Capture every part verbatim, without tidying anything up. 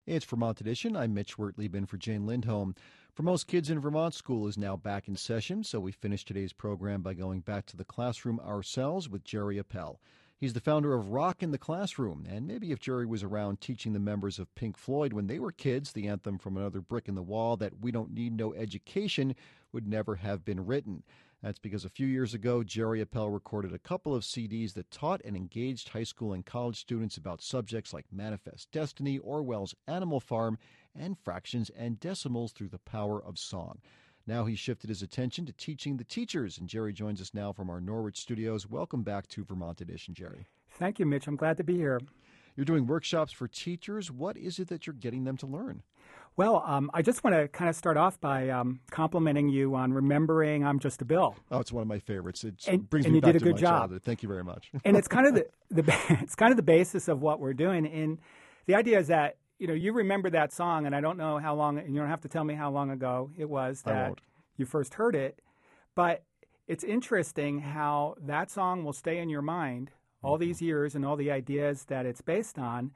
It's Vermont Edition. I'm Mitch Wertleben in for Jane Lindholm. For most kids in Vermont, school is now back in session, so we finish today's program by going back to the classroom ourselves with Jerry Appel. He's the founder of Rock in the Classroom, and maybe if Jerry was around teaching the members of Pink Floyd when they were kids, the anthem from Another Brick in the Wall, that we don't need no education, would never have been written. That's because a few years ago, Jerry Appel recorded a couple of C Ds that taught and engaged high school and college students about subjects like Manifest Destiny, Orwell's Animal Farm, and fractions and decimals through the power of song. Now he's shifted his attention to teaching the teachers, and Jerry joins us now from our Norwich studios. Welcome back to Vermont Edition, Jerry. Thank you, Mitch. I'm glad to be here. You're doing workshops for teachers. What is it that you're getting them to learn? Well, um, I just want to kind of start off by um, complimenting you on remembering I'm Just a Bill. Oh, it's one of my favorites. It and, brings and me you back did a to good my job. childhood. Thank you very much. And it's kind of the, the it's kind of the basis of what we're doing. And the idea is that you know you remember that song, and I don't know how long, and you don't have to tell me how long ago it was that you first heard it, but it's interesting how that song will stay in your mind all mm-hmm. these years and all the ideas that it's based on,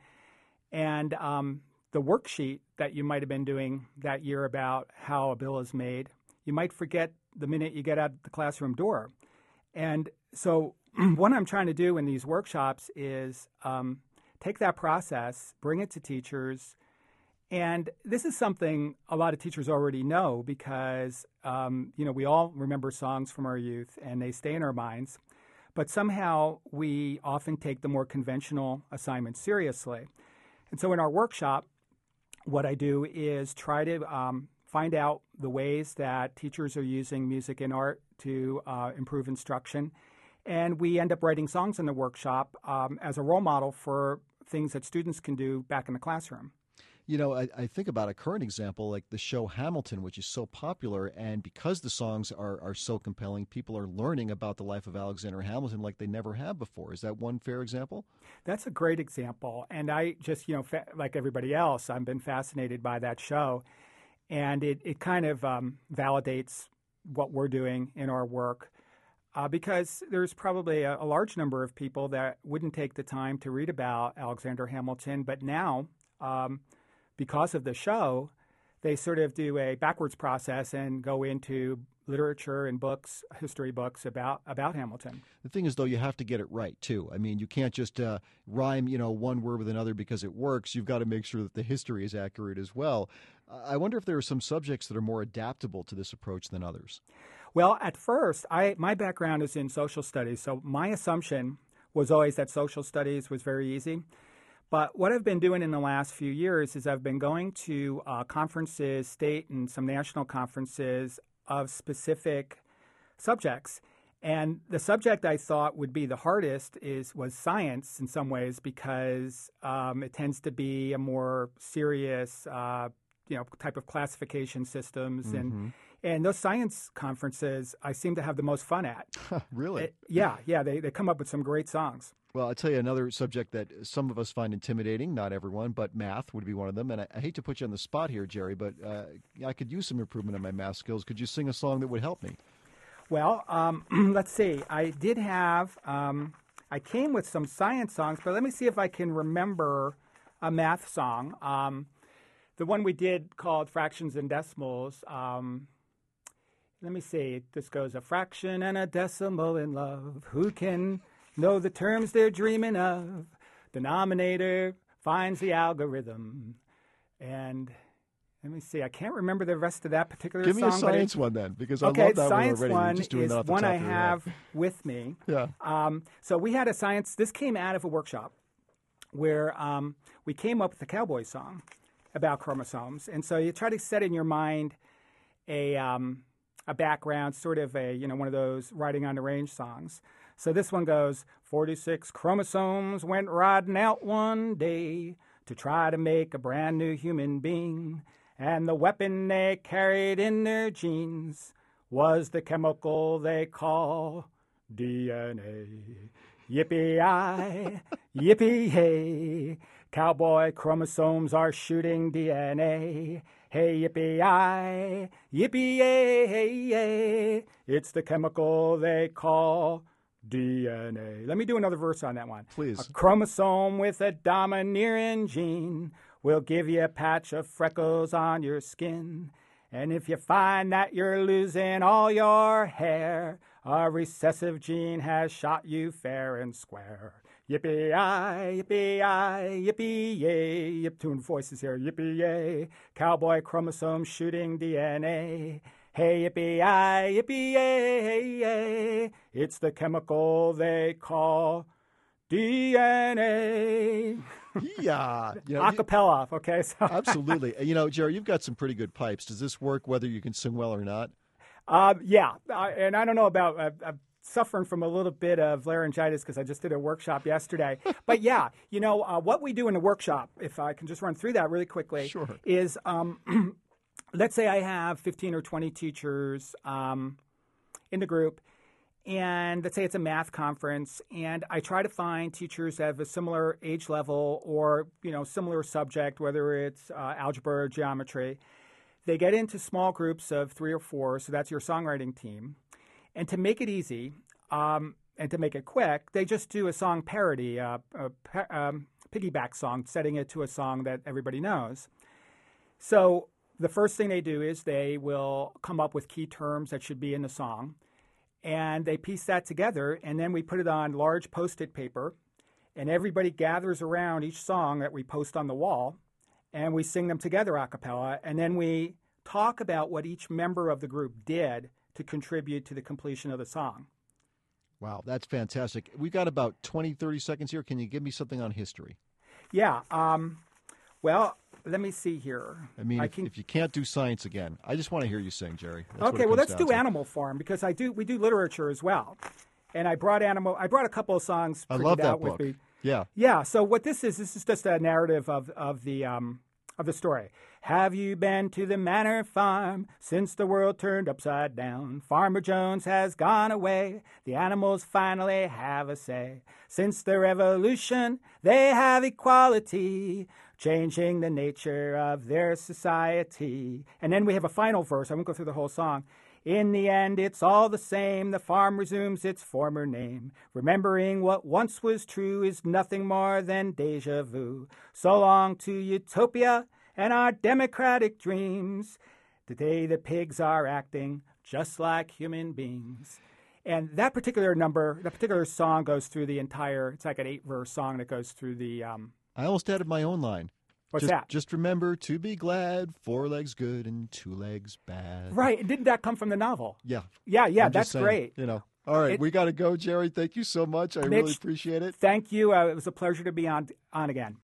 and um, the worksheet that you might have been doing that year about how a bill is made, you might forget the minute you get out the classroom door. And so what I'm trying to do in these workshops is um, take that process, bring it to teachers, and this is something a lot of teachers already know because, um, you know, we all remember songs from our youth and they stay in our minds, but somehow we often take the more conventional assignments seriously. And so in our workshop, what I do is try to um, find out the ways that teachers are using music and art to uh, improve instruction. And we end up writing songs in the workshop um, as a role model for things that students can do back in the classroom. You know, I, I think about a current example like the show Hamilton, which is so popular, and because the songs are, are so compelling, people are learning about the life of Alexander Hamilton like they never have before. Is that one fair example? That's a great example. And I just, you know, fa- like everybody else, I've been fascinated by that show. And it, it kind of um, validates what we're doing in our work uh, because there's probably a, a large number of people that wouldn't take the time to read about Alexander Hamilton, but now um, because of the show, they sort of do a backwards process and go into literature and books, history books about, about Hamilton. The thing is, though, you have to get it right, too. I mean, you can't just uh, rhyme, you know, one word with another because it works. You've got to make sure that the history is accurate as well. Uh, I wonder if there are some subjects that are more adaptable to this approach than others. Well, at first, I my background is in social studies, so my assumption was always that social studies was very easy. But what I've been doing in the last few years is I've been going to uh, conferences, state and some national conferences of specific subjects. And the subject I thought would be the hardest is was science in some ways because um, it tends to be a more serious, uh, you know, type of classification systems. Mm-hmm. And and those science conferences I seem to have the most fun at. Really? It, yeah, yeah. They, they come up with some great songs. Well, I'll tell you another subject that some of us find intimidating, not everyone, but math would be one of them. And I, I hate to put you on the spot here, Jerry, but uh, I could use some improvement in my math skills. Could you sing a song that would help me? Well, um, let's see. I did have, um, I came with some science songs, but let me see if I can remember a math song. Um, the one we did called Fractions and Decimals, um, let me see. This goes, a fraction and a decimal in love. Who can know the terms they're dreaming of? Denominator finds the algorithm. And let me see. I can't remember the rest of that particular Give song. Give me a science one then, because I okay, love that science one already. One just doing is that off the one top I of your have head. with me. Yeah. Um, so we had a science. This came out of a workshop where um, we came up with a cowboy song about chromosomes, and so you try to set in your mind a um, a background, sort of a you know one of those riding on the range songs. So this one goes, forty-six chromosomes went riding out one day to try to make a brand new human being. And the weapon they carried in their genes was the chemical they call D N A. Yippee-yi, yippee-hey, cowboy chromosomes are shooting D N A. Hey, yippee-yi, yippee-yay, it's the chemical they call D N A. Let me do another verse on that one. Please. A chromosome with a domineering gene We'll give you a patch of freckles on your skin. And if you find that you're losing all your hair, a recessive gene has shot you fair and square. Yippee-yi, yippee-yi, yippee-yay. Yip, tune voices here. Yippee-yay. Cowboy chromosome shooting D N A. Hey, yippee-yi, yippee-yay. It's the chemical they call D N A. Yeah. You know, Acapella, okay? So. Absolutely. You know, Jerry, you've got some pretty good pipes. Does this work whether you can sing well or not? Uh, yeah. Uh, and I don't know about... Uh, uh, suffering from a little bit of laryngitis because I just did a workshop yesterday. But yeah, you know, uh, what we do in the workshop, if I can just run through that really quickly, sure. is um, let's say I have fifteen or twenty teachers um, in the group, and let's say it's a math conference, and I try to find teachers that have a similar age level or, you know, similar subject, whether it's uh, algebra or geometry. They get into small groups of three or four, so that's your songwriting team. And to make it easy um, and to make it quick, they just do a song parody, uh, a pa- um, piggyback song, setting it to a song that everybody knows. So the first thing they do is they will come up with key terms that should be in the song, and they piece that together, and then we put it on large Post-it paper, and everybody gathers around each song that we post on the wall, and we sing them together a cappella, and then we talk about what each member of the group did to contribute to the completion of the song. Wow, that's fantastic. We've got about twenty, thirty seconds here. Can you give me something on history? Yeah. Um, well, let me see here. I mean, I if, can... if you can't do science again, I just want to hear you sing, Jerry. That's okay, well, let's do to. Animal Farm because I do. We do literature as well, and I brought animal. I brought a couple of songs. I love that out book. With me. Yeah. Yeah. So what this is, this is just a narrative of of the um, of the story. Have you been to the manor farm since the world turned upside down? Farmer Jones has gone away. The animals finally have a say. Since the revolution, they have equality, changing the nature of their society. And then we have a final verse. I won't go through the whole song. In the end, it's all the same. The farm resumes its former name. Remembering what once was true is nothing more than deja vu. So long to utopia and our democratic dreams. Today the pigs are acting just like human beings. And that particular number, that particular song goes through the entire, it's like an eight-verse song that goes through the... Um, I almost added my own line. What's just, that? Just remember to be glad, four legs good and two legs bad. Right. And didn't that come from the novel? Yeah. Yeah, yeah, I'm that's saying, great. You know. All right, it, we got to go, Jerry. Thank you so much. I Mitch, really appreciate it. Thank you. Uh, it was a pleasure to be on on again.